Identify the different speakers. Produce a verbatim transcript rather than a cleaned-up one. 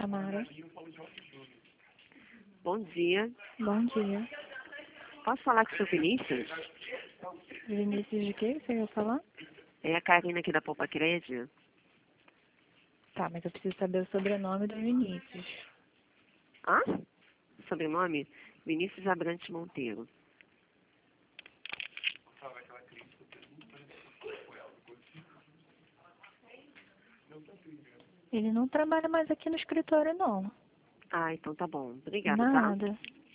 Speaker 1: Tamara.
Speaker 2: Bom dia.
Speaker 1: Bom dia.
Speaker 2: Posso falar com o seu Vinícius?
Speaker 1: Vinícius de quê você quer falar?
Speaker 2: É a Karina aqui da Poupa Crédito.
Speaker 1: Tá, mas eu preciso saber o sobrenome do Vinícius.
Speaker 2: Hã? Sobrenome? Vinícius Abrantes Monteiro.
Speaker 1: Ele não trabalha mais aqui no escritório, não.
Speaker 2: Ah, então tá bom. Obrigada, tá?
Speaker 1: Nada.